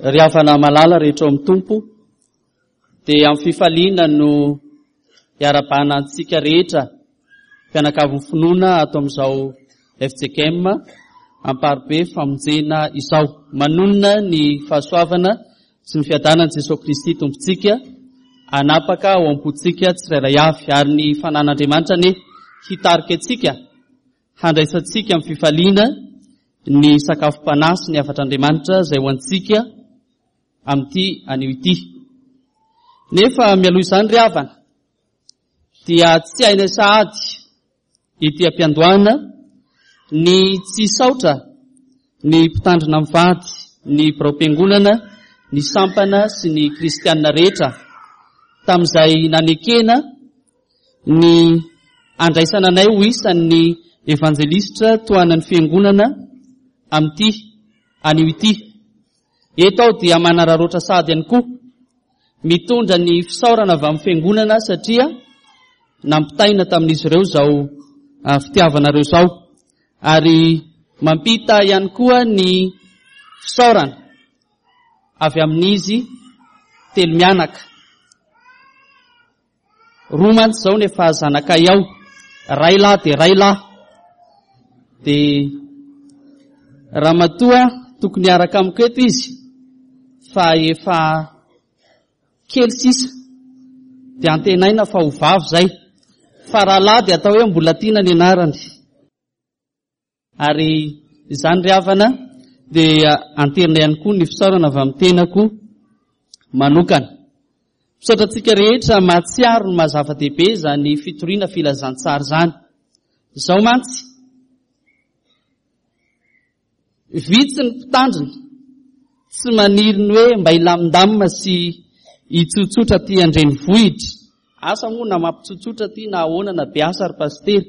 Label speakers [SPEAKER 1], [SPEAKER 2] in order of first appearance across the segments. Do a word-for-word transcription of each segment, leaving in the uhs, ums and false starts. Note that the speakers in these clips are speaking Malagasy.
[SPEAKER 1] Ry havana malala rehetra amin'ny tompo, dia amin'ny fifaliana no hiara-banantsika rehetra mpianakavy finoana ato amin'izao F J K M amparibe famonjena izao. Manonona ny fahasoavana sy ny fiadanan'i Jesosy Kristy tompontsika anapaka ao am-pontsika tsirairay avy, ary ny fanan'Andriamanitra ne hitarika antsika handraisantsika amin'ny fifaliana ny sakafom-panasy ny afatr'Andriamanitra izay ho antsika amin'ity anio ity. Nefa mialoha izany ry havana, dia tsy haina sahady ity ampiandohana ny tsy saotra ny mpitandrina mivady, ny birao-piangonana, ny sampana sy ny kristianina rehetra tamin'izay nanekena ny andraisana anay ho isan'ny evanjelistra toanan'ny fiangonana amin'ity anio ity. Eto aho dia manararoatra sahady ihany koa mitondra ny fisaorana avy amin'ny fiangonana satria nampitaina tamin'izy ireo zao fitiavanareo zao, ary mampita ihany koa ny fisaorana avy amin'izy telo mianaka. Roa mantsy zao nefa zanakay ao, ray lahy de ray lahy. De raha matoa tokony araka amiko eto izy fa efa kely sisa de antenaina fa ho vavy zay, fa raha lahy de atao hoe mbola tiana ny anarany. Ary izany ry havana dia anterina ihany koa ny fisaorana avy amin'ny tenako manokana. Misaotra antsika rehetra mahatsiaro ny mahazava-dehibe zany fitoriana filazantsara zany. Izao mantsy, vitsy ny mpitandrina tsy maniry ny hoe mba hilamindamina sy hitsotsotra ty andrenivohitra. Asa moa na mampitsotsotra ty na ahoana na biasa ary pastery.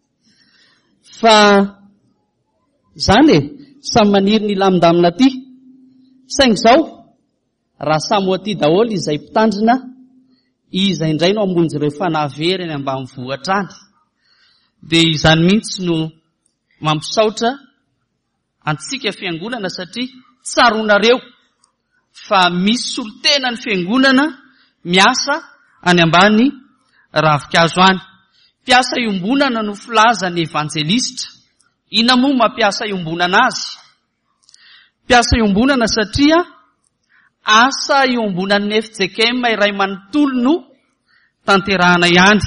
[SPEAKER 1] Fa zany e, samy maniry ny lamindamina ty. Saingy zao, raha samy ho aty daholo izay mpitandrina, izay indray no amonjy ireo fanavery any ambanivohitra any. Dia izany mihitsy no mampisaotra antsika fiangonana satria tsaronareo fa misy solotena ny fiangonana miasa any ambany ravikazo any. Piasa iombonana no filaza ny evanjelistra. Ina moa mampiasa iombonana azy? Piasa iombonana satria asa iombonan'ny F J K M iray manontolo no tanterahana ihany.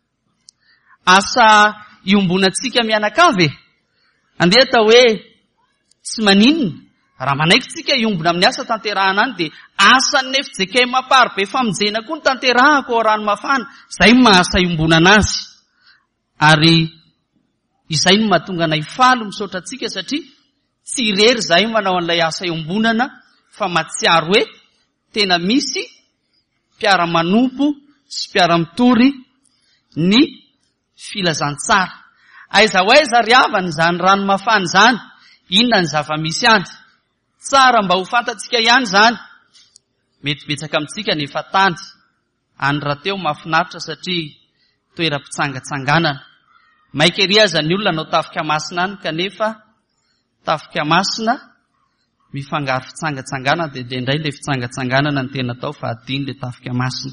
[SPEAKER 1] Asa iombonantsika mianakavy, andeha atao hoe tsy maninona, raha manaiky tsika iombona amin'ny asa tanterahana any, dia asan'ny F J K M amparibe famonjena koa ny tanterahako ao rano mafana. Zay mahasa iombonana azy. Ary izay no mahatonga anay falo misaotra antsika satria tsy irery zahay manao an'ilay asa iombonana, fa matsiaro hoe tena misy mpiara-manompo sy mpiara-mitory ny filazantsara. Aiza ho aiza ry havana izany rano mafana izany, inona ny zava-misy any? Tsara mba ho fantatsika ihany zany. Mety betsaka amintsika nefa tany. Any raha teo mahafinaritra satria toeram-pitsangatsanganana. Maika ery aza ny olona anao tafika masina any, kanefa tafika masina mifangaro fitsangatsanganana, dia dia indray ilay fitsangatsanganana ny tena atao fa adiny ilay tafika masina.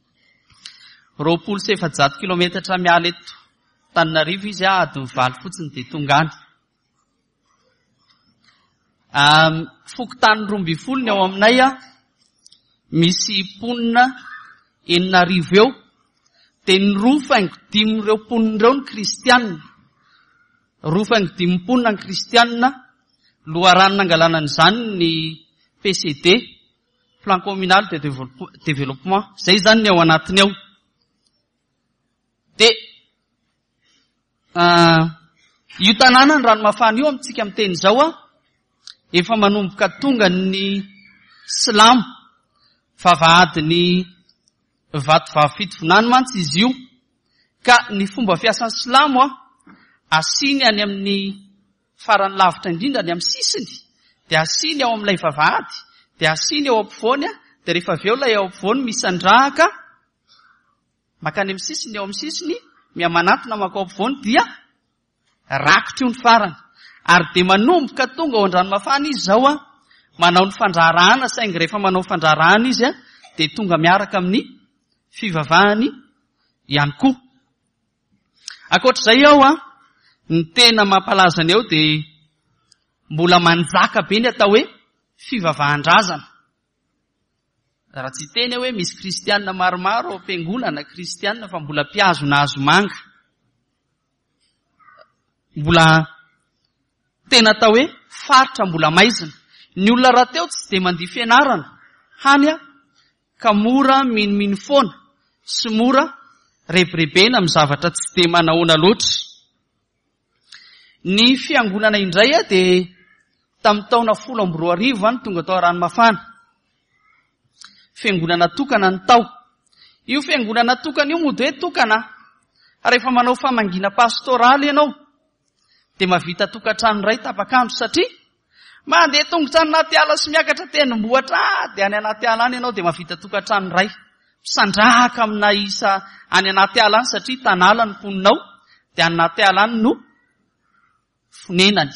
[SPEAKER 1] Roapolo sy efajato kilometatra miala eto Tananarivo izy a adiny valo fotsiny dia tonga any. Um, Fokotany roa amby folo ny ao aminay a, misy ponina enina arivo eo, dia ny roa faingo dimy ireo ponina ireo ny kristianina. Roa faingo dimy ponina ny kristianina, loharano nangalana an'izany ny P C D, Plan Communal de Développement. Zay zany ny ao anatiny ao. Dia uh, io tanàna ny rano mafana io amintsika amin'ny teny zao a, efa manomboka tonga ny silamo, vavahady ny vatovavy fitovinany mantsy izy io. Ka ny fomba fiasan'ny silamo a, asiny any amin'ny farany lavitra indrindra ny amin'ny sisiny, dia asiny ao amin'ilay vavahady, dia asiny ao ampovoany a, dia rehefa avy eo ilay ao ampovoany misandrahaka makany amin'ny sisiny, ao amin'ny sisiny miamanatona makao ampovoany, dia rakitra io ny farany. Ary dia manomboka tonga ao an-drano mafana izy zao a, manao ny fandrarana saingy rehefa manao fandrarana izy a de tonga miaraka amin'ny fivavahany ihany koa. Akoatr'izay ao a ny tena mampalazany eo de mbola manjaka be ny atao hoe fivavahan-drazana. Raha tsy teny hoe misy kristianina maromaro ao am-piangonana kristianina fa mbola mpiazo na azo manga. Mbola tena atao hoe faritra mbola maizina. Ny olona raha teo tsy de mandihy fianarana hany a ka mora miniminy foana sy mora rebirebena amin'ny zavatra tsy de manahoana loatra. Ny fiangonana indray a de tamin'ny taona folo amby roa arivo any tonga tao Ranomafana. Fiangonana tokana ny tao. Io fiangonana tokana io mody hoe tokana. Rehefa manao famangina pastoraly ianao de mavita tokantrano iray tapakandro satria mandeha tongotra any anaty ala sy miakatra tendrombohitra de any anaty ala any ianao de mavita tokantrano iray. Misandrahaka amina isa any anaty ala any satria tanàla ny mponinao de any anaty ala any no fonenany.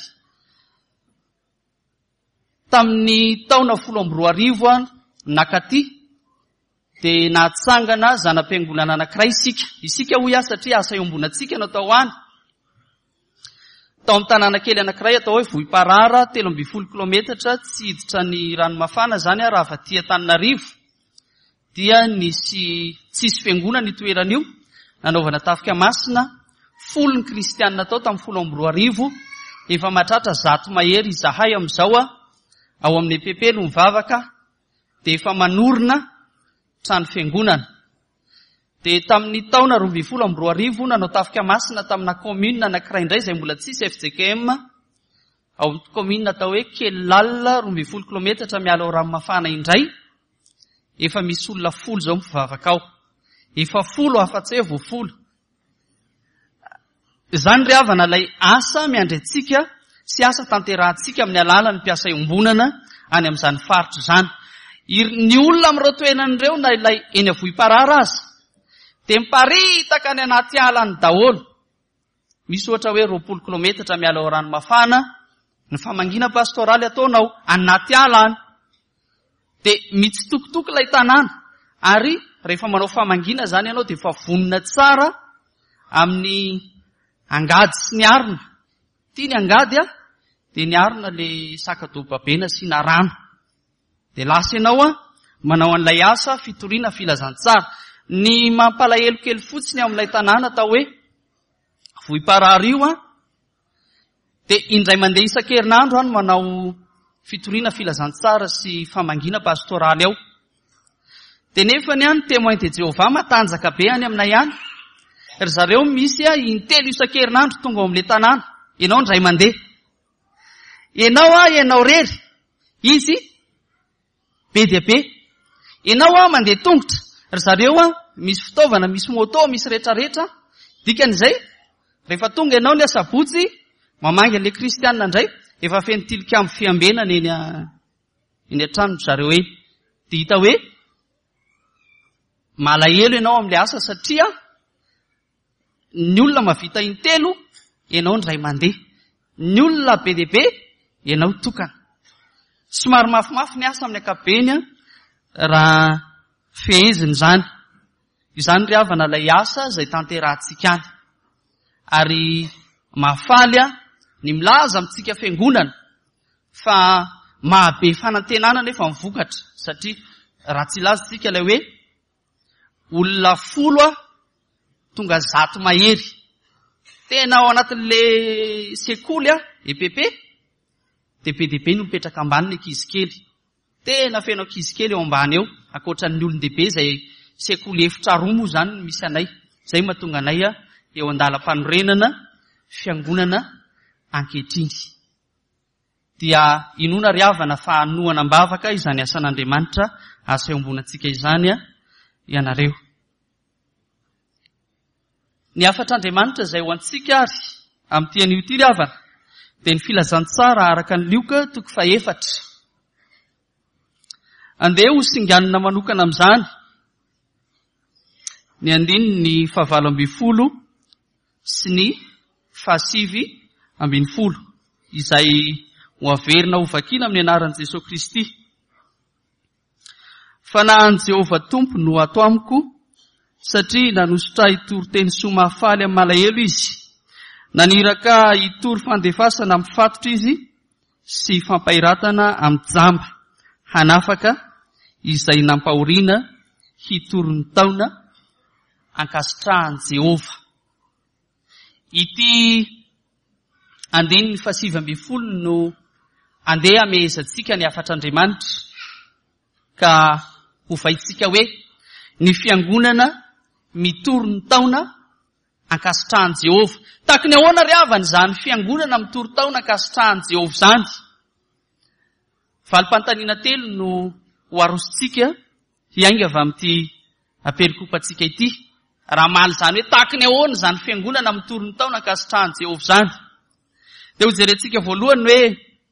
[SPEAKER 1] Tamin'ny taona folo amby roa arivo any nakaty de nahatsangana zanam-piangonana anankiray isika. Isika hoy aho satria asa iombonantsika no atao any. Tao amin'ny tanàna kely anankiray atao hoe Vohiparara, telo amby folo kilometatra tsy hiditra ny Ranomafana zany a raha vaty Antananarivo. Dia nisy tsisy fiangonana itoeran'io, nanaovana tafika masina, folo ny kristianina tao tamin'ny folo amby roa arivo, efa mahatratra zato mahery izahay amin'izao a, ao amin'ny pepelo mivavaka, de efa manorina trano fiangonana. De tamin'ny taona roa amby folo amby roa arivo nanao tafika masina tamina commune anankiray indray izay mbola tsisy F J K M, ao amin'ny commune atao hoe Kelalina roa amby folo kilometatra miala ao Ranomafana indray. Efa misy olona folo zao mivavaka ao. Efa folo afa-tsy hoe voafolo. Zany ry havana ilay asa miandrentsika sy asa tanterahantsika amin'ny alalan'ny mpiasa iombonana any amin'izany faritra zany. Ny olona amin'ireo toenan'ireo na ilay eny Vohiparara aza de miparitaka any anaty ala ny daholo. Misy ohatra hoe roapolo kilometatra miala ao Ranomafana, ny famangina pastoraly ataonao anaty ala any. De mitsitokotoko ilay tanàna ary rehefa manao famangina zany ianao de fa vonona tsara amin'ny angady sy ny arina. Tia ny angady a de ny arina le sakadoababena sy na rano. De lasa ianao a manao an'ilay asa fitoriana filazantsara. Ny mampalahelo kely fotsiny amin'ilay tanàna atao hoe Vohiparara io a de indray mandeha isan-kerinandro any manao fitoriana filazantsara sy famangina pastoraly ao. De nefa ny any témoin de Jéhovah matanjaka be any aminay any. Ry zareo misy a intelo isan-kerinandro tonga ao amin'le tanàna. Ianao indray mandeha. Ianao a ianao rery. Izy be dia be. Ianao a mandeha tongotra. Ry zareo a misy fitaovana, misy moto, misy rehetrarehetra. Dikan'izay rehefa tonga ianao ny asabotsy mamangy an'le kristianina indray efa feno tilikambo fiambenana eny eny an-trano zareo eny. De hita hoe malahelo ianao amin'le asa satria ny olona mavita intelo ianao indray mandeha. Ny olona be dia be ianao tokana. Somary mafimafy ny asa amin'ny ankapobeny raha feheziny zany. Izany ry havana ilay asa izay tanterahantsika any. Ary mahafaly a ny milaza amintsika fiangonana fa mahabe fanantenana nefa mivokatra satria raha tsy lazantsika ilay hoe olona folo a tonga zato mahery. Tena ao anatin'le sekoly a E P P de be dia be no mipetraka ambany ny ankizy kely. Tena feno ankizy kely eo ambany eo ankoatran'ny olon-dehibe izay sekoly efitra roa moa zany misy anay. Zay mahatonga anay a eo andalam-panorenana fiangonana ankehitriny. Dia inona ry havana fa hanoana ambavaka izany asan'Andriamanitra asa iombonantsika izany a ianareo. Ny afatr'Andriamanitra izay ho antsika ary amin'ity anio ity ry havana dia ny filazantsara araka ny lioka toko faefatra. Andeha ho singanina manokana amin'izany ny andiny ny fahavalo ambin'ny folo sy ny fahasivy ambin'ny folo izay ho averina ho vakiana amin'ny anaran'i Jesosy Kristy. Fanahin'i Jehova Tompo no ato amiko, satria nanositra hitory-teny soa mahafaly amin'ny malahelo izy. Naniraka hitory fandefasana amin'ny fatotra izy sy fampahiratana amin'ny jamba, hanafaka izay nampahoriana hitory ny taona ankasitrahan'i Jehova. Ity andininy fasivy ambin'ny folo no andeha amehezantsika ny afatr'Andriamanitra, ka hovaitsika hoe ny fiangonana mitory ny taona ankasitrahan'i Jehova. Taky ny ahoana ry avana izany fiangonana mitory taona ankasitrahan'i Jehova zany? Valim-panontaniana telo no ho arosontsika hiainga avy amin'ity aperikopantsika ity. Raha maly zany hoe taky ny ahoana zany fiangonana mitory ny taona ankasitrahan'i Jehova zany? Dia ho jerentsika voalohany hoe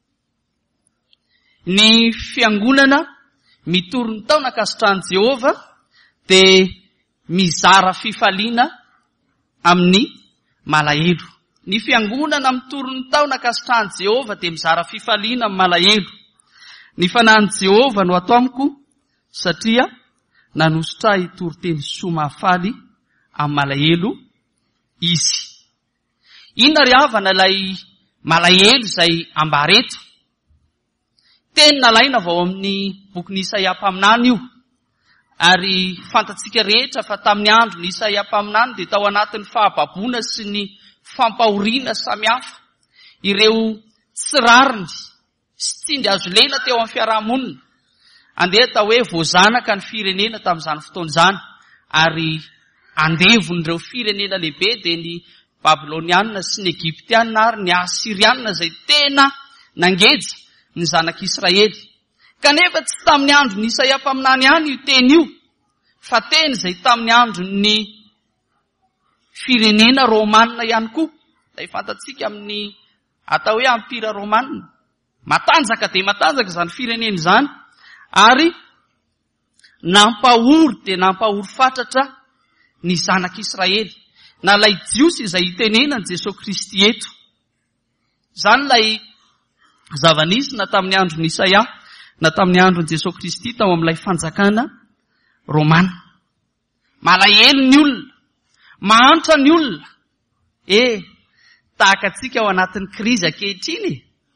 [SPEAKER 1] ny fiangonana mitory ny taona ankasitrahan'i Jehova dia mizara fifaliana amin'ny malahelo. Ny fiangonana mitory ny taona ankasitrahan'i Jehova dia mizara fifaliana amin'ny malahelo. Ny fanahin'i Jehova no ato amiko, satria nanositra hitory-teny soa mahafaly amin'ny malahelo izy. Inona ry havana ilay malahelo izay ambareto? Teny nalaina vao amin'ny boky Isaia mpaminany io, ary fantatsika rehetra fa tamin'ny andro ny Isaia mpaminany dia tao anatin'ny fahababoana sy ny fampahoriana samihafa ireo tsirariny sy tsindry azo lena teo amin'ny fiarahamonina. Andeha tao hoe voazanaka ny firenena tamin'izany fotoana izany, ary andevon'ireo firenena lehibe dia ny Babilonianina sy ny Egyptianina ary ny Asirianina izay tena nangeja ny zanak'Israely. Kanefa tsy tamin'ny andro ny Isaia mpaminany ihany io teny io, fa teny izay tamin'ny andro ny firenena Romanina ihany koa. Ilay fantatsika amin'ny atao hoe ampira Romanina. Matanjaka dia matanjaka izany firenena izany, ary nampahory dia nampahory fatratra ny zanak'Israely. Na ilay jiosy izay itenenan'i Jesosy Kristy eto. Izany ilay zava-nisy na tamin'ny andro ny Isaia, na tamin'ny andro ny Jesosy Kristy tao amin'ilay fanjakana Romana. Malahelo ny olona, mahantra ny olona. Eh, tahaka antsika ao anatin'ny krizy ankehitriny.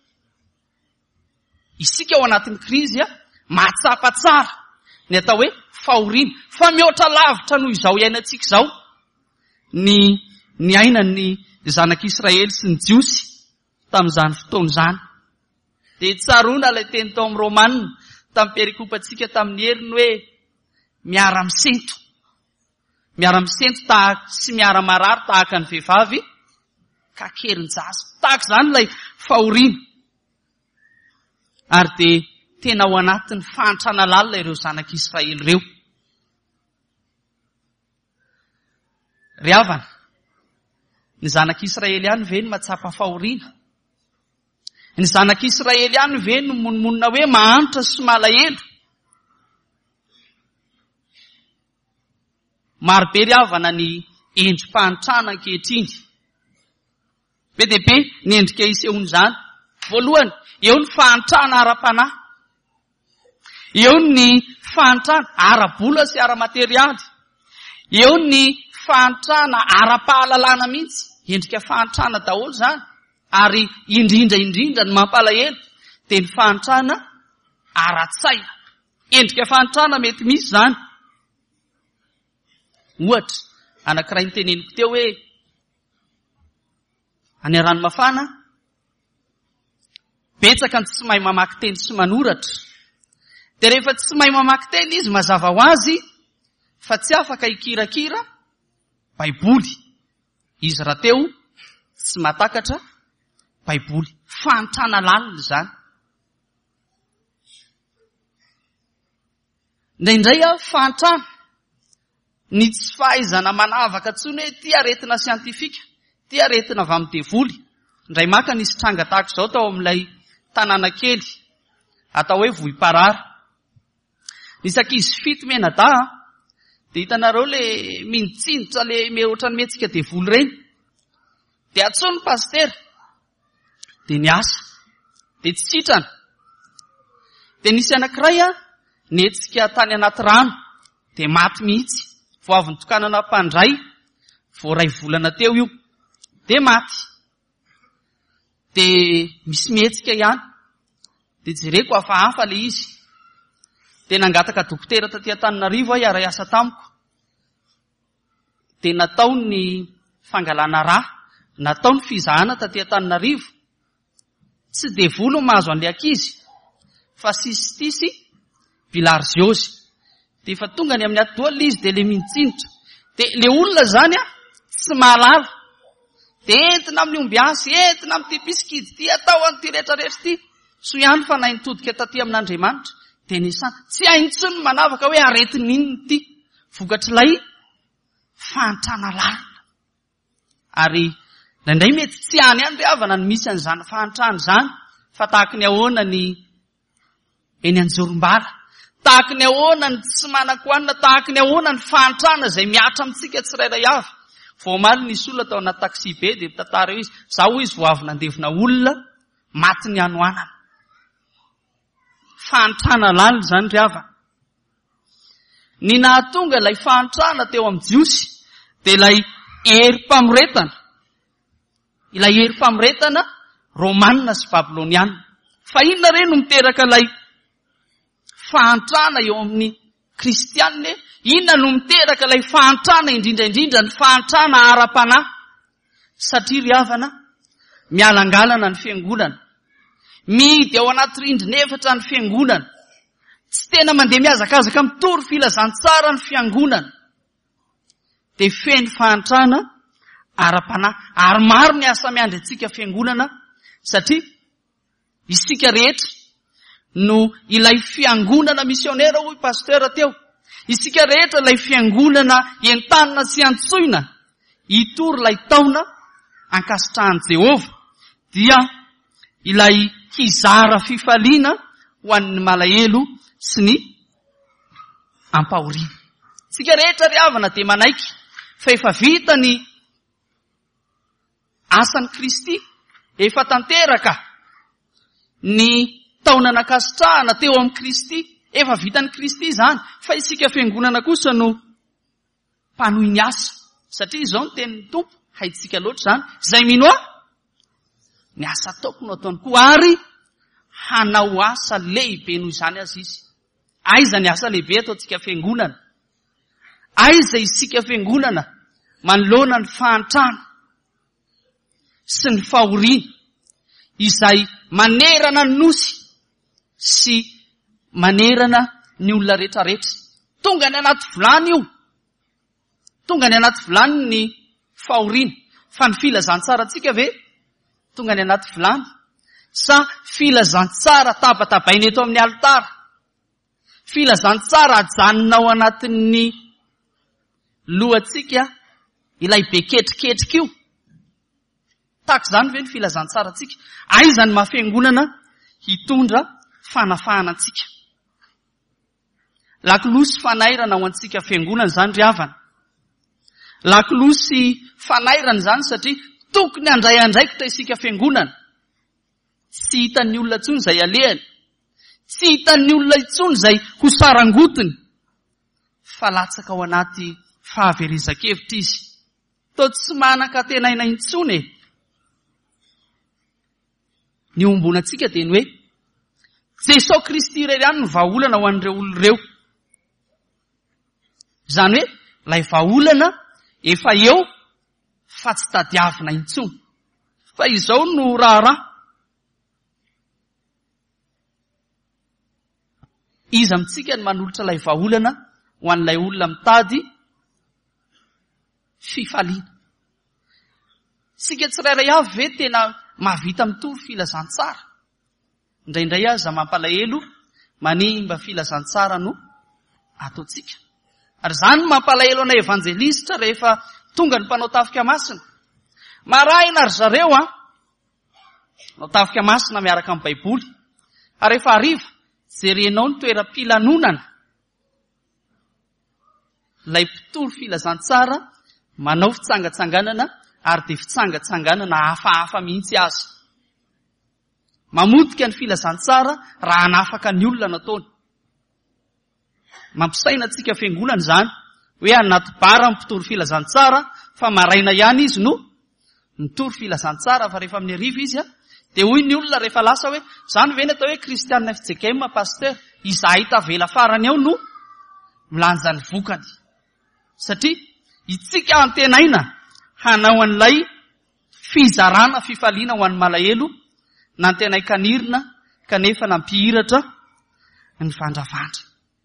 [SPEAKER 1] Isika ao anatin'ny krizy, mahatsapa tsara ny atao hoe fahoriana. Fa mihoatra lavitra noho izao iainantsika izao ny ny ainan'ny zanak'Israely sy ny jiosy tamin'izany fotoana izany. Dia tsaroana ilay teny tao amin'ny Romanina tamin'ny perikopantsika tamin'ny heriny hoe miara-misento. Miara-misento tahaka sy miara-marary tahaka ny vehivavy kakerin-jaza. Tahaka izany ilay fahoriana. Ary dia tena ao anatin'ny fahantrana lalina ireo zanak'Israely ireo. Ry havana, ny zanak'Israely ihany ve no mahatsapa fahoriana? Ny zanak'Israely ihany ve no monomonina hoe mahantra sy malahelo? Marobe ry havana ny endrim-pahantrana ankehitriny. Be dia be ny endrika isehony izany. Voalohany, eo ny fahantrana ara-panahy. Eo ny fahantrana ara-bola sy ara-materialy. Eo ny fahantrana ara-pahalalana mihitsy. Endrika fahantrana daholo izany. Ary indrindra indrindra ny mampalahelo dia ny fahantrana ara-tsaina. Endrika fahantrana mety misy izany. Ohatra, anankiray niteneniko teo hoe any Ranomafana, betsaka ny tsy mahay mamaky teny sy manoratra. Dia rehefa tsy mahay mamaky teny izy mazava ho azy fa tsy afaka hikirakira Baiboly. Izy raha teo tsy mahatakatra Baiboly. Fahantrana lalina izany. Indraindray a fahantrana ny tsy fahaizana manavaka tsony hoe ty aretina siantifika, ty aretina avy amin'ny devoly. Indray maka nisy tranga tahaka izao tao amin'ilay tanàna kely atao hoe Vohiparara. Nisy ankizy fito menada dia hitanareo le minitsinitra le me ohatrany metsika devoly ireny. Dia atsony pastera dia niasa. de tsy sitrana. De nisy anankiray a netsika tany anaty rano de maty mihitsy. Vao avy nitokanana mpandray, vao ray volana teo io, de maty. De misy mihetsika ihany. De jereko hafahafa le izy. De nangataka dokotera taty Antananarivo aho hiara hiasa tamiko. De natao ny fangalana rà, natao ny fizahana taty Antananarivo. Tsy de volo mahazo an'le ankizy, fa cystis bilharziose. De fa tonga ny amin'ny atodoha izy de le mintsinitra. De le olona zany a tsy mahalala. De entina amin'ny omby asy, entina amin'ny ty piskidy ty, atao an'ty rehetrarehetra ty. So ihany fa nahy nitodika taty amin'Andriamanitra. De nisana, tsy hainy tsony manavaka hoe aretiny inony ty. Vokatr'ilay fahantrana lalina. Ary nandray mety tsy any any re avana ny misy an'izany fahantrana zany. Fa tahaka ny ahoana ny eny Anjorumbala. Tahaka ny ahoana ny tsy manan-koanina, tahaka ny ahoana ny fahantrana izay miatra amintsika tsirairay avy. Vao omaly nisy olona tao anaty taksi be de mitantara eo izy, zao izy vao avy nandevina olona maty ny anoanana. Fahantrana lalina zany ry hava. Ny nahatonga ilay fahantrana teo amin'ny jiosy de ilay herim-pamoretana. Ilay herim-pamoretana Romanina sy Babiloniana. Fa inona re no miteraka ilay fahantrana eo amin'ny kristianina? Inona no miteraka ilay fahantrana indrindraindrindra ny fahantrana ara-panahy? Satria ry havana, mialangalana ny fiangonana. Mihidy ao anaty rindrina efatra ny fiangonana. Tsy tena mandeha miazakazaka mitory filazantsara ny fiangonana. De feno fahantrana ara-panahy. Ary maro ny asa miandry antsika fiangonana. Satria isika rehetra no ilay fiangonana misionera hoy pasteur teo. Isika rehetra ilay fiangonana entanina sy antsoina hitory ilay taona ankasitrahan'i Jehova. Dia ilay hizara fifaliana ho an'ny malahelo sy ny ampahoriana. Isika rehetra ry havana de manaiky fa efa vita ny asan'i Kristy, efa tanteraka ny taona nakasitrahana teo amin'ny Kristy, efa vitan'ny Kristy zany. Fa isika fiangonana kosa no mpanohy ny asa. Satria izao ny tenin'ny Tompo, haitsika loatra zany, zay mino aho ny asa ataoko no ataony koa, ary hanao asa lehibe noho izany azy izy. Aiza ny asa lehibe ataontsika fiangonana? Aiza isika fiangonana manoloana ny fahantrana sy ny fahoriana izay manerana ny nosy sy manerana ny olona rehetrarehetra. Tonga ny anaty volany io. Tonga ny anaty volany ny fahoriana. Fa ny filazantsara tsika ve? Tonga ny anaty volany. Sa filazantsara tabatabaina eto amin'ny alitara. Filazantsara ajanona ao anatin'ny lohatsika ilay be ketriketrika io. Tahaka zany ve ny filazantsara tsika? Aiza ny mahafiangonana hitondra fanafahana antsika? Lakolosy fanairana ao antsika fiangonana zany ry havana. Lakolosy fanairana zany satria tokony handray andraikitra isika fiangonana. Tsy hitan'ny olona intsony izay alehany. Tsy hitan'ny olona intsony izay ho sarangotiny. Fa latsaka ao anaty fahaverezan-kevitra izy. Toa tsy manan-katenaina intsony e. Ny ombonantsika dia ny hoe Jesosy Kristy irery ihany ny vahaolana ho an'ireo olona ireo. Izany hoe, ilay vahaolana efa eo fa tsy tadiavina intsony. Fa izao no raharaha. Iza amintsika ny manolotra ilay vahaolana ho an'ilay olona mitady fifaliana. Sika tsirairay avy ve tena mahavita mitory filazantsara? Indraindray aza mampalahelo manimba filazantsara no ataotsika. Ary zany mampalahelo ana evanjelistra rehefa tonga ny mpanao tafika masina. Marahina ary zareo a, manao tafika masina miaraka amin'ny Baiboly. Ary rehefa hariva, jerenao ny toeram-pilanonana. Ilay mpitory filazantsara manao fitsangatsanganana ary dia fitsangatsanganana hafahafa mihitsy azy. mamotika ny filazantsara raha anafaka ny olona nataony. Mampisaina antsika fiangonana zany hoe anaty bara mipitory filazantsara fa maraina ihany izy no mitory filazantsara fa rehefa amin'ny ariva izy a de hoy ny olona rehefa lasa hoe zany ve ny atao hoe kristianina F J K M pasteur izahay tavela farany ao no milanja ny vokany. Satria itsika antenaina hanao an'ilay fizarana fifaliana ho an'ny malahelo na antenay kanirina kanefa nampihiratra ny vandravandra.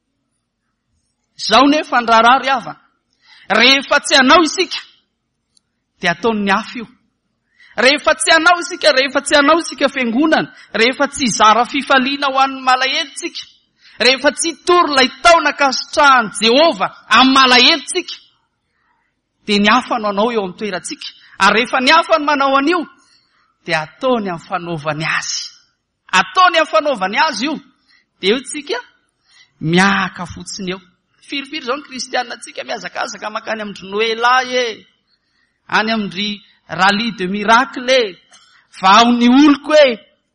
[SPEAKER 1] Zao nefa fandrarary avana. Rehefa tsy anao isika de ataony ny hafa io. Rehefa tsy anao isika, rehefa tsy anao isika fiangonana, rehefa tsy zara fifaliana ho an'ny malahelo tsika, rehefa tsy tory lay taona kasitrahan'i Jehova amin'ny malahelo tsika, de ny hafa no anao eo amin'ny toeratsika. Ary rehefa ny hafa no manao an'io, de ataony amin'ny fanaovany azy. Ataony amin'ny fanaovany azy io, de eo tsika miaka fotsiny eo. Firifiry zao ny kristianina tsika miazakazaka makany amin'ny Noela e, any amin'ny rally de miracle e, vao ny oloko e.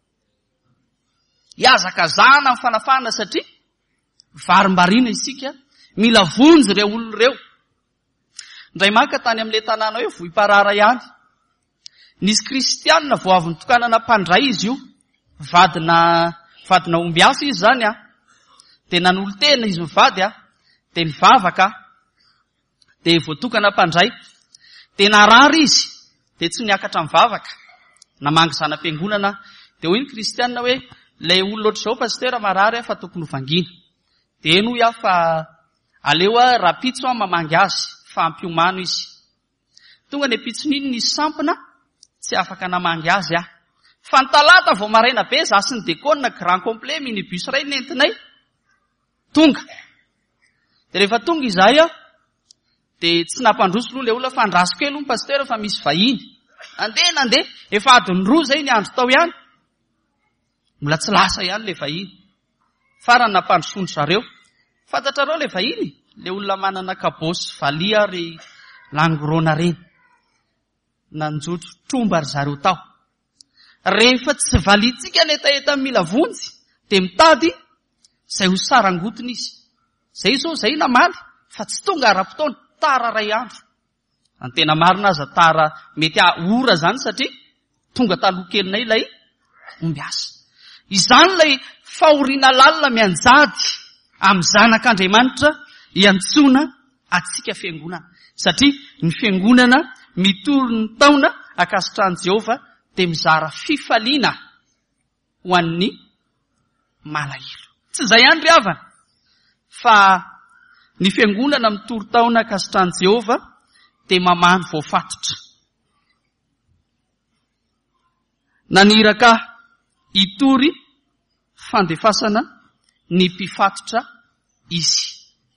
[SPEAKER 1] Iazakazana amin'ny fanafana satria varimbarina isika, mila vonjy reo olona reo. Ndray maka tany amin'le tanàna hoe Vohiparara ihany. Nisy kristianina vao avy nitokanana mpandray izy io, vadina vadina ombiasa izy zany a. De nanolo tena izy mivady a, de nivavaka, de voatokana mpandray, de narary izy, de tsy niakatra mivavaka, namangy zanam-piangonana, de hoy ny kristianina hoe lay olona ohatr' zao pasteur marary fa tokony ho vangina. De eno ia fa aleo a rapitso mamangy azy, fa ampiomano izy. Tonga ny pitsoniny nisy sampona, tsy afaka namangy azy ah. Fa ny talata vao maraina be zasy ny dekona grand complet minibus ray nentinay. Tonga. De rehefa tonga izahay a, de tsy nampandroso aloha le olona fa andrasiko elo ny pasteur fa misy vahiny. Andeha nandeha, efa adiny roa zay ny andro tao ihany. Mbola tsy lasa ihany le vahiny. Farany nampandrosondro zareo. Fantatrareo le vahiny, le olona manana kabosy valia ary langorona reny. Nanjotro tromba ry zareo tao. Rehefa tsy valitsika netaeta mila vonjy, de mitady zay ho sarangotiny izy. Zay so zay namaly, fa tsy tonga ara-potoana, tara ray andro. Ny tena marina aza tara mety ora zany satria tonga taloha kelinay lay ombiasa. Izany lay fahoriana lalina mianjady amin'ny zanak'Andriamanitra iantsona atsika fiangonana. Satria ny fiangonana mitory ny taona akasitrahan'i Jehova de mizara fifaliana ho an'ny malahelo. Tsy zay ihany ry havana, fa ny fiangonana mitory taona akasitrahan'i Jehova de mamano voafatotra. Naniraka itory fandefasana ny mpifatotra izy.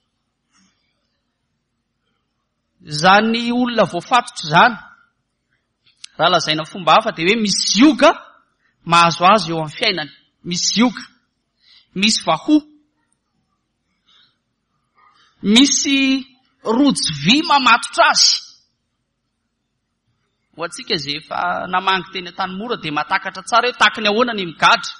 [SPEAKER 1] Zany olona voafatotra zany, raha lazaina fomba hafa de hoe misy zioga mahazo azy eo amin'ny fiainany. Misy zioga, misy vaho, misy rojo vy mamatotra azy. Ho atsika zay efa namangy teny an-tany mora de matakatra tsara hoe takiny ahoana ny migadra.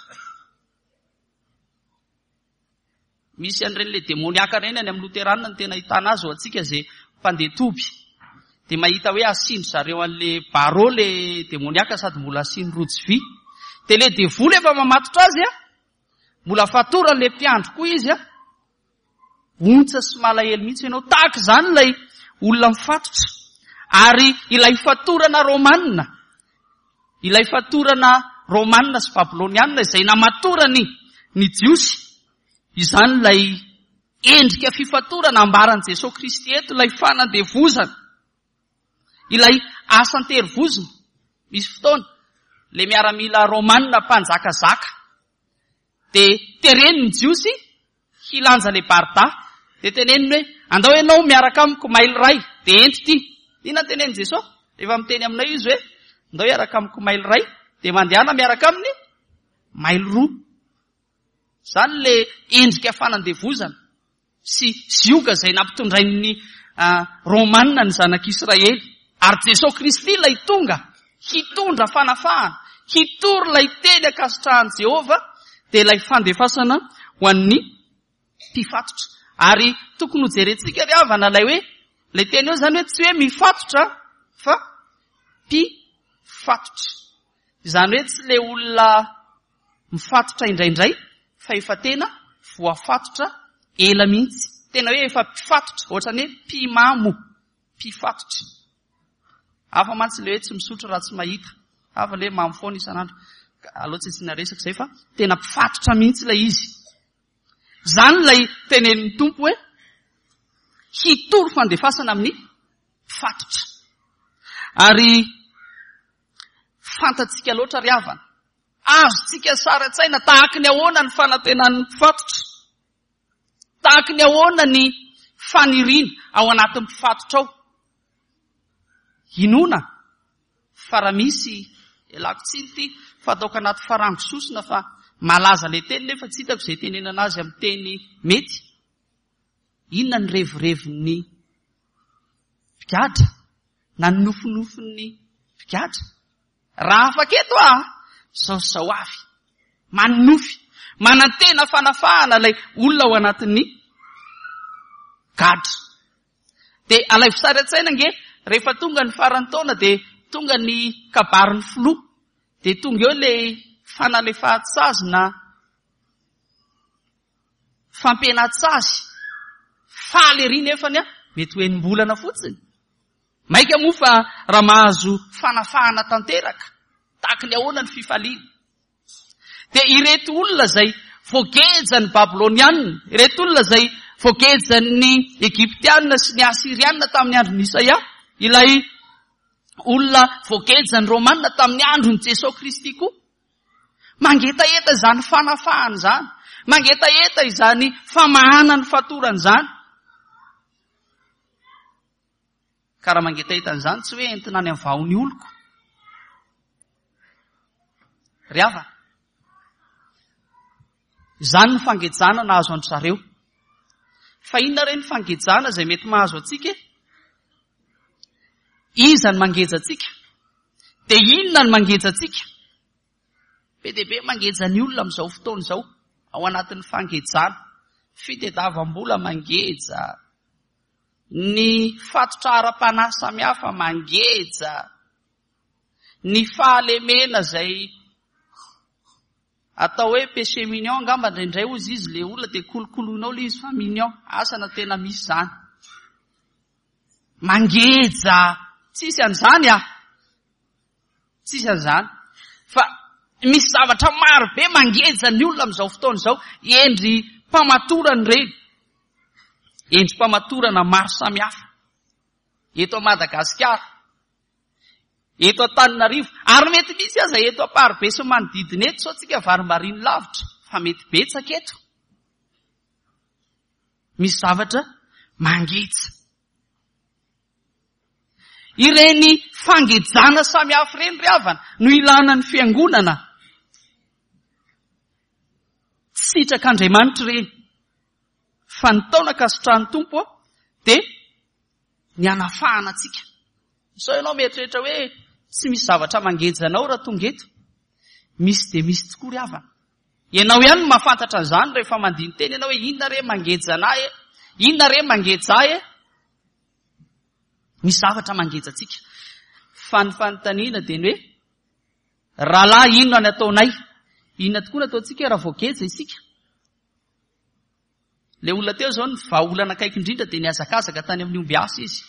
[SPEAKER 1] Misy an'ireny le demoniaka reny any amin'ny Loterana ny tena ahitana azy ho atsika zay mpandeha toby. De mahita hoe asindry zareo an'le barô le demoniaka sady mbola asiny rojo vy. De le devoly efa mamatotra azy a, mbola fatora le mpiandro koa izy a, ontsa sy malahelo mihitsy ianao. Tahaka zany lay olona mifatotra. Ary ilay fatorana romanina, ilay fatorana romanina sy babilonianina izay namatorany ny jiosy, izany lay endrika fifatorana ambaran'i Jesosy Kristy eto, ilay fanandevozana, ilay asan-terivozona. Misy fotoana, le miaramila romanina mpanjakazaka, de tereny ny jiosy, hilanja le barda, de teneniny hoe, andao ianao miaraka amiko maily ray, de ento ty. Ina teneny Jesosy? Efa miteny aminay izy hoe, andao miaraka amiko maily ray, de mandehana miaraka amin'ny maily roa. Zany le endrika fanandevozana sy zioga zay nampitondrain'ny uh, romanina ny zanak'Israely. Ary Jesosy Kristy lay tonga hitondra fanafahana, hitory ilay teny akasitrahan'i Jehova dia ilay fandefasana ho an'ny mpifatotra. Ary tokony ho jerentsika ry havana ilay hoe, ilay teny eo zany hoe tsy hoe mifatotra fa mpifatotra. Izany hoe tsy ilay olona mifatotra indraindray fa efa tena voafatotra ela mihitsy. Tena hoe efa mpifatotra, ohatrany hoe mpimamo, mpifatotra. Hafa mantsy ilay hoe tsy misotro raha tsy mahita. Hafa ilay mamy foana isan'andro. Aloha tsy isina resaka izay fa tena mpifatotra mihitsy ilay izy. Zany ilay tenenin'ny Tompo hoe hitory fandefasana amin'ny mpifatotra. Ary fantatsika loatra ry havana, azotsika sara tsaina tahaka ny ahoana ny fanantenan'ny mpifatotra, tahaka ny ahoana ny faniriana ao anatin'ny mpifatotra ao. Inona fa raha misy elako tsiny ity fataoko anaty farango sosona fa malaza le teny nefa tsy hitako izay tenenana azy amin'ny teny mety. Inona ny revireviny mpigadra na ny nofinofin'ny mpigadra? Raha afaketo ah, zao zao avy. Manofy, manantena fanafahana ilay olona ao anatin'ny gadra. Dia alay visary an-tsaina nge, rehefa tonga ny faran'ny taona dia tonga ny kabarin'ny filoha. Dia tonga eo ilay fanalefahan-tsazy na fampiana-tsazy. Faly ery nefany a, mety ho enim-bolana fotsiny. Maika moa fa raha mahazo fanafahana tanteraka, tahaka ny ahoana ny fifaliana. Dia ireto olona izay voagejany Babilonianina, ireto olona izay voagejany Egyptianina sy ny Asirianina tamin'ny andron'i Isaia, ilay olona voagejany Romanina tamin'ny andron'i Jesosy Kristy koa, mangetaeta izany fanafahana izany, mangetaeta izany famahana ny fatorana izany. Ka raha mangetaeta an'izany tsy hoe entina any amin'ny vahony oloko. Ry havana, izany ny fangejana nahazo an-dry zareo. Fa inona re ny fangejana izay mety mahazo atsika? Iza ny mangeja atsika? Dia inona ny mangeja atsika? Be dia be mangeja ny olona amin'izao fotoana izao ao anatin'ny fangejana. Fitadiavam-bola mangeja, ny fatotra ara-panahy samihafa mangeja, ny fahalemena izay atao hoe péché mignon angamba indraindray ozy izy le olona dia kolokoloinao le izy fa mignon, asana tena misy zany. Mangeja, tsisy an'izany ah, tsisy an'izany. Fa misy zavatra maro be mangeja ny olona amin'izao fotoana izao, endry mpamatorana ireny, endry mpamatorana maro samihafa. Eto a Madagasikara, eto Antananarivo, ary mety misy aza eto Aparibe sy manodidina eto, sao tsika varimariny lavitra, fa mety betsaka eto. Misy zavatra mangeja. Ireny fangejana samihafa ireny ry havana no ilana ny fiangonana. Sitrak'Andriamanitra ireny. Fa ny taona kasitrahan'ny Tompo dia ny anafahana atsika. So ianao mieritreritra hoe tsy misy zavatra mangejanao raha tonga eto. Misy dia misy tokoa ry havana. Ianao ihany mahafantatra an'izany rehefa mandiny teny ianao hoe inona re mangeja anahy e, inona re mangeja ahy e. Misy zavatra mangeja atsika. Fa ny fanontaniana dia ny hoe rahalahy inona ny ataonay? Inona tokoa ny ataontsika raha voageja isika? Le olona teo zao ny vahaolana akaiky indrindra dia niazakazaka tany amin'ny omby asa izy.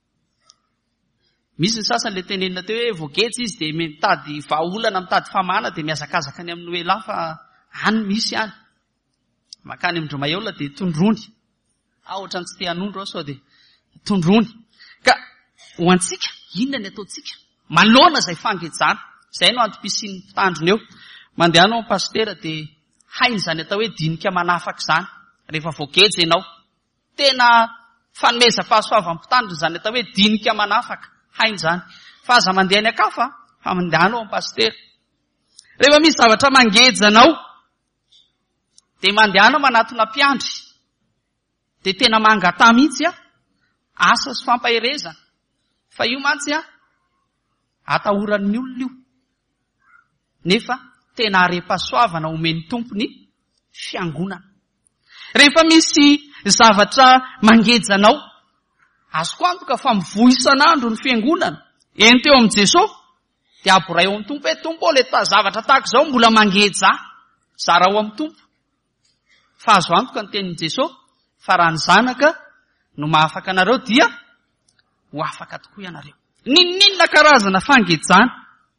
[SPEAKER 1] Misy ny sasany le tenenina teo hoe voageja izy dia mitady vahaolana, mitady famahana dia miazakazaka any amin'ny hoe lafa any misy any. Makany amin'ny Dromaiola dia tondrony. Ah, ohatrany tsy te hanondro aho sao dia tondrony. Ka ho antsika, inona ny ataontsika? Maloana izay fangejana. Izay no antom-pisian'ny mpitandrony eo. Mandeha anao pastera dia hainy izany atao hoe dinika manafaka izany. Rehefa voageja ianao, tena fanomeza fahasoavan'ny mpitandrony izany atao hoe dinika manafaka. Hainy izany. Fa aza mandeha any akafa, fa mandeha anao pastera. Rehefa misy zavatra mangeja anao, dia mandeha anao manatona mpiandry. Dia tena mangata mihitsy a, asa sy fampaherezana. Fa io mantsy a, atahoran'ny olona io. nefa tena are-pasoavana omeny tompony fiangonana. Rehefa misy zavatra mangejanao, azoko antoka fa mivoy isan'andro ny fiangonana, eny teo am Jesosy, de aboray ao am tompo hoe tompo le zavatra tahaka zao mbola mangeja, zara ao am tompo. Fa azo antoka ny tenin'i Jesosy, fa raha ny zanaka no mahafaka anareo dia ho afaka tokoa ianareo. Ninninona karazana fangejana.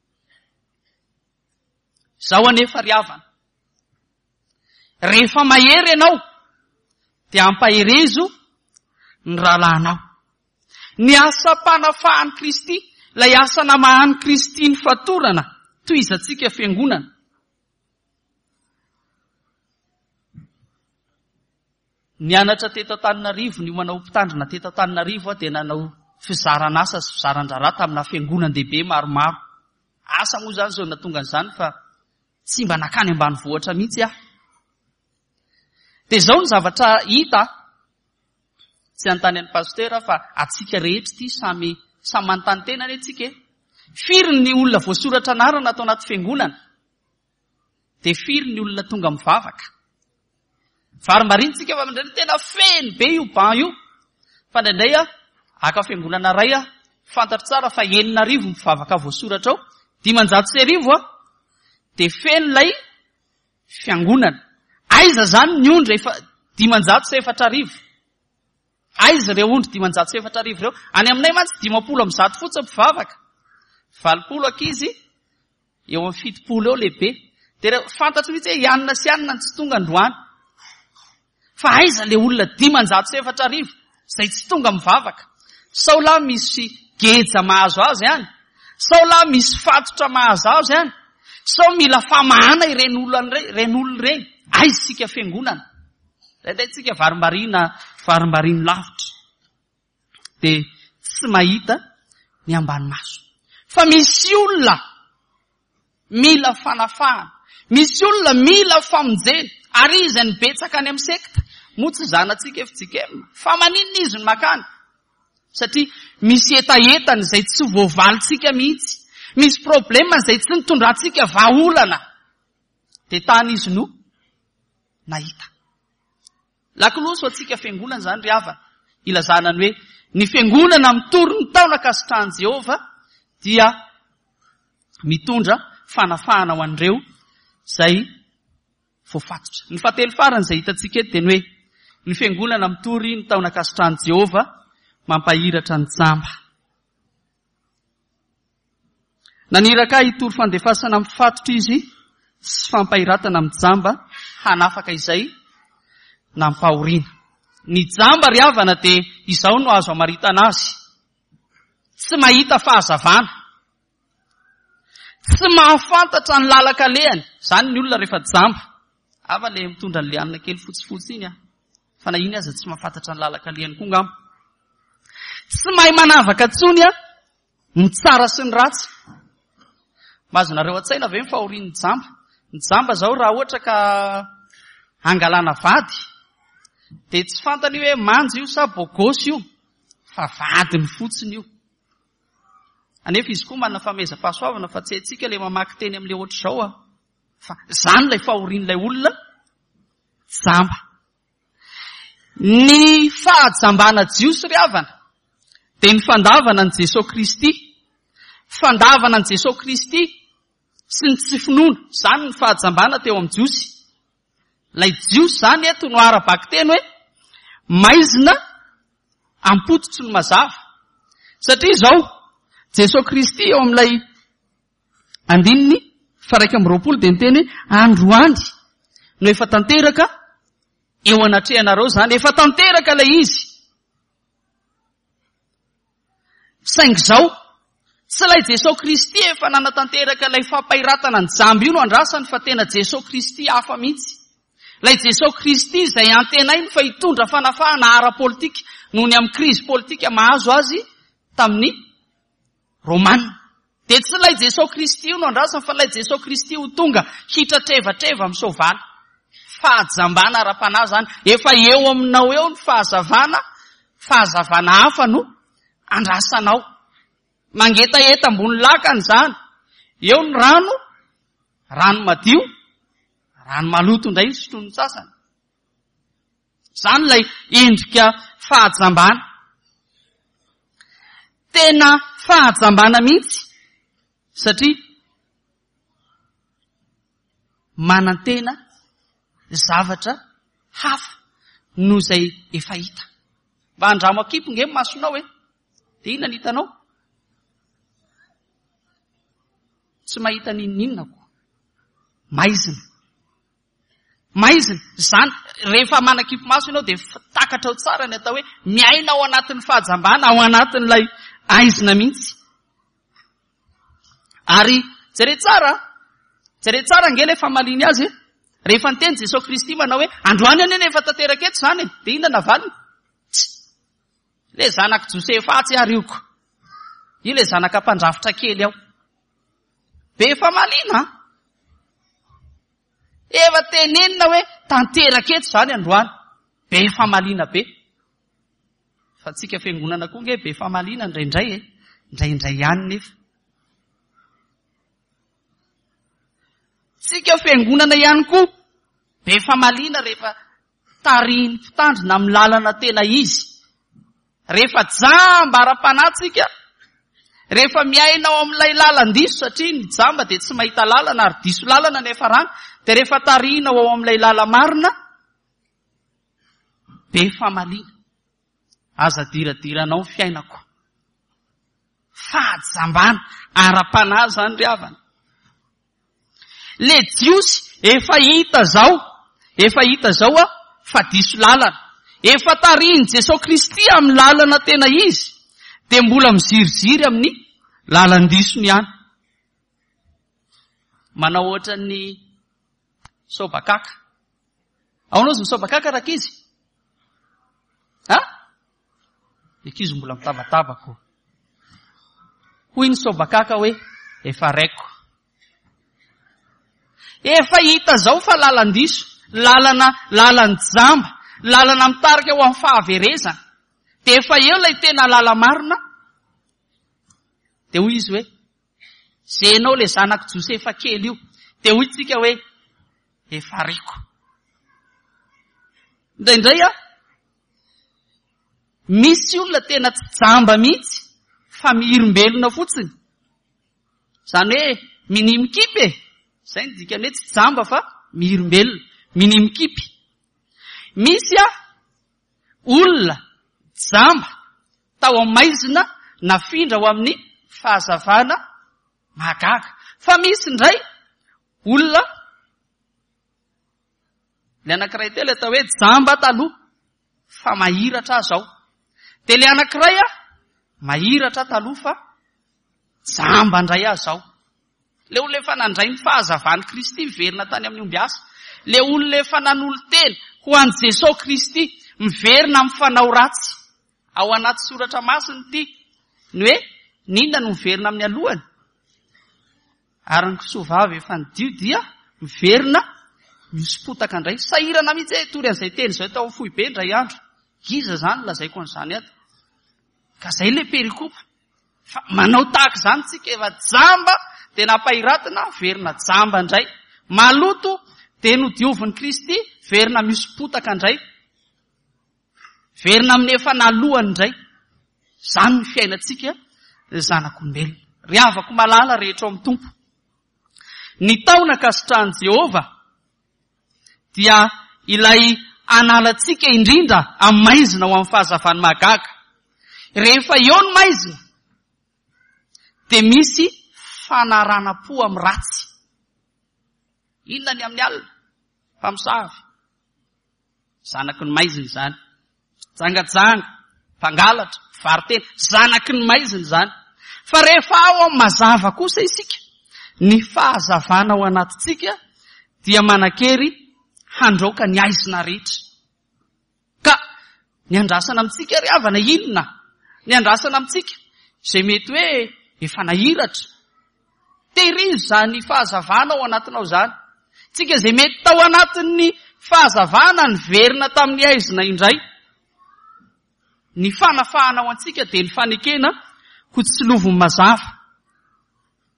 [SPEAKER 1] Zao anefa ry havana. Rehefa mahery ianao, dia ampaherezo ny rahalahinao. Ny asa-panafahany Kristy, lay asa namahany Kristy ny fatorana, toy izantsika fiangonana. Nianatra teto Antananarivo, ny manao mpitandrina teto Antananarivo dia nanao fizaran'asa sy fizaran-draharaha tamina fiangonan-dehibe maromaro. Asa moa zany zao natonga an'izany fa tsy mba nakany ambanivohitra mihitsy aho. Dia zao ny zavatra hita, tsy antany an'ny pasteur fa atsika rehetra ty samy samy manontany tena ane tsika. Firy ny olona voasoratra anarana atao anaty fiangonana, dia firy ny olona tonga mivavaka. Varimbarintsika fa mandray tena feny be io ban io. Fa ndraindray aka fiangonana ray fantatro tsara fa enina arivo mivavaka voasoratra ao, dimanjato sy arivo de feny lay fiangonana. Aiza zany ny ondry efa dimanjato sy efatra arivo? Aiza reo ondry dimanjato sy efatra arivo reo? Any aminay mantsy dimampolo amby zato fotsiny mpivavaka. Valopolo ankizy eo amin'ny fitopolo eo lehibe. De reo fantatro mihitsy hoe ianona sy ianona tsy tonga androany. Fa aiza le olona dimanjato sy efatra arivo zay tsy tonga mivavaka? Sao la misy geja mahazo azy ihany? Sao la misy fatotra mahazo azy ihany? Sao mila famahana ireny olona ireny olona ireny? Aiza sika fiangonana? Zay tsika varimbarina, varimbarina lavitra. De tsy mahita ny ambany maso. Fa misy olona mila fanafahana. Misy olona mila famonjena. Ary izy ny betsaka any amin'ny sekta. Moa tsy zanatsika efitsika emina. Fa maninona izy ny makany? Satria misy etaetany izay tsy voavalitsika mihitsy. Misy problema izay tsy nitondratsika vahaolana. De tany izy no nahita. Lakiloso atsika fiangonana zany ry havana. Ilazana ny hoe ny fiangonana mitory ny taona kasitrahan'i Jehova dia mitondra fanafahana ho an'ireo zay voafatotra. Ny fahatelo farany izay hitantsika eto dia ny hoe ny fiangonana mitory ny taona kasitrahan'i Jehova mampahiratra ny jamba. Naniraka hitory fandefasana mifatotra izy sy fampahiratana amin'ny jamba hanafaka izay nampahoriana. Ny jamba ry havana dia izao no azo amaritana azy. Tsy mahita fahazavana. Tsy mahafantatra ny lalaka lehany. Zany ny olona rehefa jamba. Ava le mitondra ny lehanina kely fotsifotsy iny. Fa na iny aza tsy mahafantatra ny lalaka lehany koa ngamba. Tsy mahay manavaka tsony ny tsara sy ny ratsy. Mazonareo an-tsaina ve fahorian'ny jamba? Ny jamba zao raha ohatra ka angalana vady, de tsy fantany hoe manjy io sa bogosy io, fa vadiny fotsiny io. Anefa izy koa manana fameza-pahasoavana fa tsy haintsika le mamaky teny amin'le ohatra zao fa zany lay fahorian'ilay olona jamba. Ny fahajambana jiosy ry havana de ny fandavana an Jesosy Kristy. Fandavana an Jesosy Kristy sy ny tsy finoana, zany ny fahajambana teo amin'ny jiosy. Lay jiosy zany eto no ara-baky teny hoe maizina ampototry ny mazava. Satria zao Jesosy Kristy eo amin'ilay andininy faraika amby roapolo de niteny androany no efa tanteraka eo anatrehanareo zany, efa tanteraka lay izy. Saingy zao tsy lay Jesosy Kristy efa nanatanteraka lay fampahiratana ny jamba io no andrasany fa tena Jesosy Kristy hafa mihitsy. Lay Jesosy Kristy izay antenainy fa hitondra fanafahana ara-politika noho ny amin'ny krizy politika mahazo azy tamin'ny Romanina. De tsy lay Jesosy Kristy io no andrasany fa lay Jesosy Kristy ho tonga hitratrevatreva amin'ny soavaly. Fahajambana ara-panahy zany. Efa eo aminao eo ny fahazavana, fahazavana hafa no andrasanao. Mangetaeta ambony lakany zany. Eo ny rano rano madio, rano maloto indray ny sotroiny sasany. Zany ilay endrika fahajambana. Tena fahajambana mihitsy satria manantena zavatra hafa no izay efa hita. Mba andramo akipo nge masonao hoe de inona ny hitanao? Tsy mahita ninninona ko. Maizina. Maizina. Zany, rehefa manakipo maso ianao de takatra ao tsara ny atao hoe miaina ao anatin'ny fahajambana, ao anatin'ilay aizina mihitsy. Ary jere tsara, jere tsara nge le famaliny azy, rehefa niteny Jesosy Kristy manao hoe androany ane nefa tanteraka eto zany, de inona navaliny? Tsy. Le zanak' Josefa tsy arioko. Io le zanaka mpandrafitra kely ao. Be famalina. Efa tenenina hoe tanteraka eto zany androany. Be famalina be. Fa tsika fiangonana koa nge be famalina indraindray e. Indraindray ihany nefa. Tsika fiangonana ihany koa be famalina rehefa tariny mpitandrina amin'ny lalana tena izy. Rehefa jamba ara-panatsika, rehefa miaina ao amin'ilay lalan-diso satria ny jamba de tsy mahita lalana ary diso lalana nefa rano, de rehefa tarina ao amin'ilay lala marina, be famalina. Aza diradiranao fiainako. Fahajambana ara-panahy zany ry havana. Le jiosy efa hita zao, efa hita zao a fa diso lalana. Efa tariny Jesosy Kristy amin'ny lalana tena izy, de mbola miziriziry amin'ny lalandisony ihany. Manao ohatra ny sobakaka. Aonaozy ny sobakaka rakizy? Ha? Ikizy mbola mitabatabako. Hoy ny sobakaka hoe efa raiko. Efa hita zao fa lalandiso, lalana, lalan-jamba, lalana mitarika ho amin'ny fahaverezana. De efa eo lay tena lala marina. De hoy izy hoe, zenao le zanak' Josefa kely io. De hoy tsika hoe, efa riko. Indraindray a, misy olona tena tsy jamba mihitsy, fa mihirombelona fotsiny. Zany hoe, minimikipy e. Zay ny dikany hoe tsy jamba fa mihirombelona, minimikipy. Misy a, olona, jamba, tao amaizina, nafindra ho amin'ny fahazavana mahagaga. Fa misy ndray, olona, le anankiray teo le atao hoe jamba taloha, fa mahiratra zao. De le anankiray a, mahiratra taloha fa jamba ndray azy zao. Le olona efa nandray ny fahazavany Kristy miverina tany amin'ny ombiasa. Le olona efa nanolo teny ho an'i Jesosy Kristy miverina amin'ny fanao ratsy. Ao anaty soratra masiny ity, ny hoe, ninona no miverina amin'ny alohany? Ary ny kisovavy efa nidio dia miverina misopotaka indray. Sahirana mihitsy e tory an'izay teny izay tao fohy be indray andro. Giza zany lazaiko an'izany ato. Ka zay le perikopa. Fa manao tahaka zany tsika efa jamba de napahiratina, verina jamba indray. Maloto de nodiovin' Kristy, verina misopotaka indray. Verina amin'ny efa nalohany indray. Zany ny fiainatsika zanak'olombelona. Ry havako malala rehetra ao amin'ny tompo. Ny taona kasitrahan'i Jehova dia ilay analatsika indrindra amin'ny maizina ho amin'ny fahazavany mahagaga. Rehefa eo ny maizina, de misy fanarana-po amin'ny ratsy. Inona ny amin'ny alina? Mpamosavy. Zanaky ny maizina zany. Jangajanga, mpangalatra, mpivarotena, zanaky ny maizina zany. Fa rehefa ao amin'ny mazava kosa isika, ny fahazavana ao anatitsika dia manakery handroaka ny aizina rehetra. Ka ny andrasana amitsika ry havana inona? Ny andrasana amitsika zay mety hoe efa nahiratra. Tehirizy zany fahazavana ao anatinao zany. Tsika zay mety tao anatin'ny fahazavana ny verina tamin'ny aizina indray. Ny fanafahana ao antsika dia ny fanekena ho tsy lovony mazava.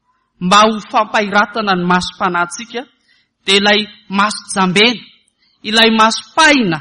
[SPEAKER 1] mba ho fampahiratana ny masom-panahintsika dia ilay maso-jambena, ilay masom-paina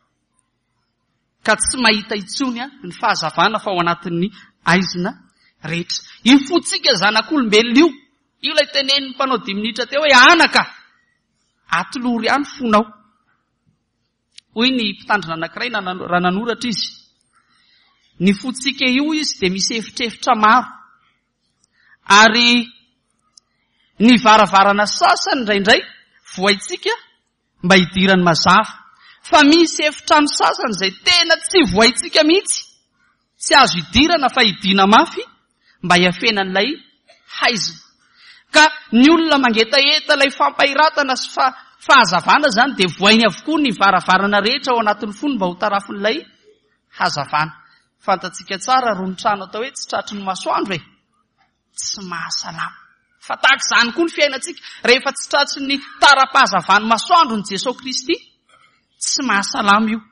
[SPEAKER 1] ka tsy mahita itsony ny fahazavana fa ao anatin'ny aizina rehetra. Io fotsika zanak'olombelona io, io ilay tenenin'ny mpanao dimy minitra teo hoe anaka, atolory ihany fonao. Hoy ny mpitandrina anankiray raha nanoratra izy. Ny fotsika io izy dia misy efitrefitra maro. Ary ny varavarana sasany indraindray voaitsika mba hidirany mazava. Fa misy efitrano sasany izay tena tsy voaitsika mihitsy. Tsy azo hidirana fa hidina mafy mba hiafenan'ilay haizina. Ka ny olona mangetaeta ilay fampahiratana sy fa fahazavana zany dia voainy avokoa ny varavarana rehetra ao anatin'ny fony mba ho tarafin'ilay hazavana. Fantatsika tsara roa ny trano atao hoe tsy tratry ny masoandro e. Tsy mahasalama. Fa tahaka izany koa ny fiainantsika rehefa tsy tratry ny tara-pahazavany masoandro ny Jesosy Kristy, tsy mahasalama io.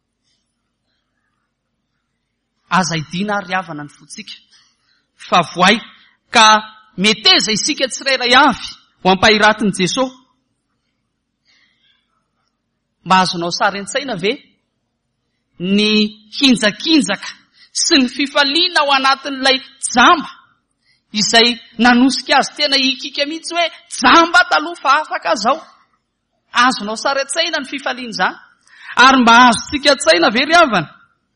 [SPEAKER 1] Aza idina ary havana ny fotsika. Fa voay ka meteza isika tsirairay avy ho ampahiratiny Jesosy. Mba azonao sary an-tsaina ve ny hinjakinjaka sy ny fifaliana ao anatin'ilay jamba izay nanosika azy tena hikika mihitsy hoe jamba taloha fa afaka zao. Azonao sary an-tsaina ny fifaliana izany. Ary mba azontsika an-tsaina ve ry havana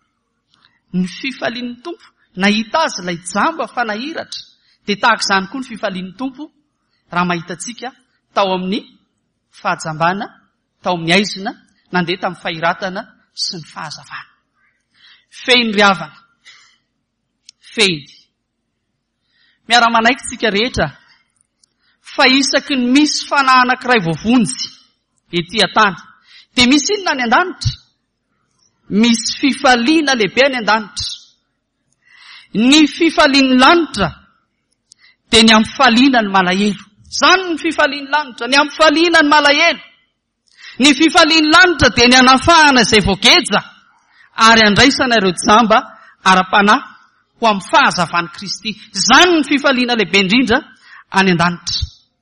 [SPEAKER 1] ny fifalian'ny Tompo, nahita azy ilay jamba fa nahiratra, dia tahaka izany koa ny fifalian'ny Tompo raha mahita antsika tao amin'ny fahajambana, tao amin'ny aizina, nandeha tamin'ny fahiratana sy ny fahazavana. Fehiny ry havana. Fehiny. Miara-manaiky tsika rehetra fa isaky ny misy fanahy anankiray voavonjy ety an-tany dia misy inona any an-danitra? Misy fifaliana lehibe any an-danitra. Ny fifalian'ny lanitra dia ny amfaliana ny malahelo. Zany ny fifalian'ny lanitra, ny amfaliana ny malahelo. Ny fifalian'ny lanitra dia ny anafahana izay voageja ary andraisana ireo jamba ara-panahy ho amin'ny fahazavany Kristy. Zany ny fifaliana lehibe indrindra any an-danitra.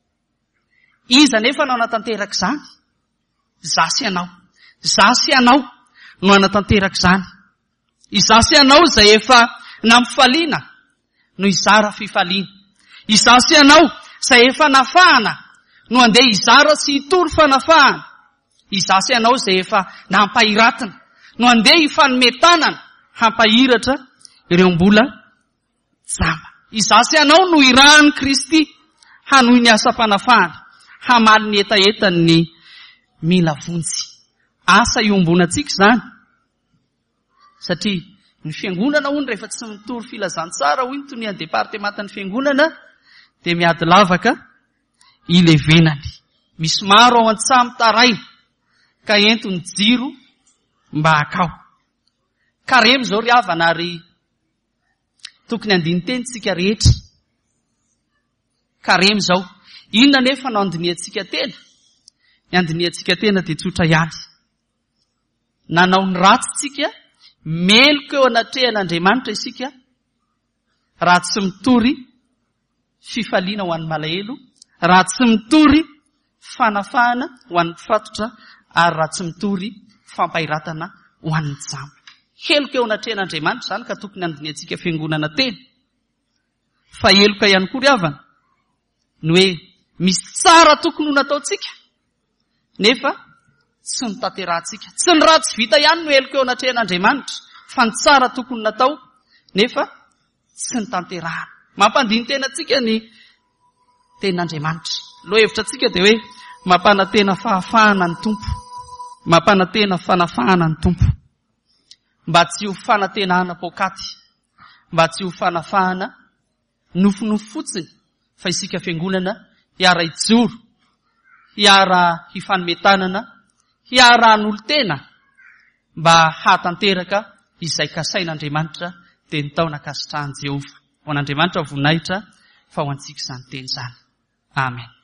[SPEAKER 1] Iza nefa no anatanteraka izany? Zasy ianao. Zasy ianao no anatanteraka izany. Izasy ianao izay efa nampifaliana no izara fifaliana. Izasy ianao izay efa nafahana no andeha izara sy hitory fanafahana. Izasy ianao izay efa nampahiratana no andeha hifanometanana hampahiratra ireo mbola jamba. Izasy ianao no irahan'i Kristy hanohy ny asa-panafahana, hamaly ny etaetany ny mila vonjy. Asa iombonantsika izany. Satria ny fiangonana hono rehefa tsy mitory filazantsara hoy ny tonian'ny departementan'ny fiangonana dia miady lavaka ilevenany. Misy maro ao an-tsamy taray ka ento ny jiro mba hakao. Karemy zao ry havana ary tokony andiny teny tsika rehetra. Karemy zao. Inona nefa no andiniantsika tena? Ny andiniantsika tena dia tsotra ihany. Nanao ny ratsy tsika, meloko eo anatrehan'Andriamanitra isika, raha tsy mitory fifaliana ho an'ny malahelo, raha tsy mitory fanafahana ho an'ny mifatotra, ary raha tsy mitory fampahiratana ho an'ny jamba. Heloka eo anatrehan'Andriamanitra izany ka tokony andiniantsika fiangonana tena. Fa heloka ihany koa ry havana ny hoe misy tsara tokony ho nataontsika nefa tsy notanterahantsika. Tsy ny ratsy vita ihany no heloka eo anatrehan'Andriamanitra, fa ny tsara tokony natao nefa tsy notanterahana. Mampandiny tena tsika ny ten'Andriamanitra. Loha hevitra tsika dia hoe mampanantena fahafahana ny Tompo, mampanantena fanafahana ny Tompo, mba tsy ho fanantenahana pokaty, mba tsy ho fanafahana nofonofo fotsiny, fa isika fiangonana hiara hijoro, hiara hifanometanana, hiara han'olo tena mba hatanteraka izay kasain'Andriamanitra dia ny taona kasitrahan'i Jehova. Ho an'Andriamanitra voninahitra fa ho antsika izany teny izany. Amen.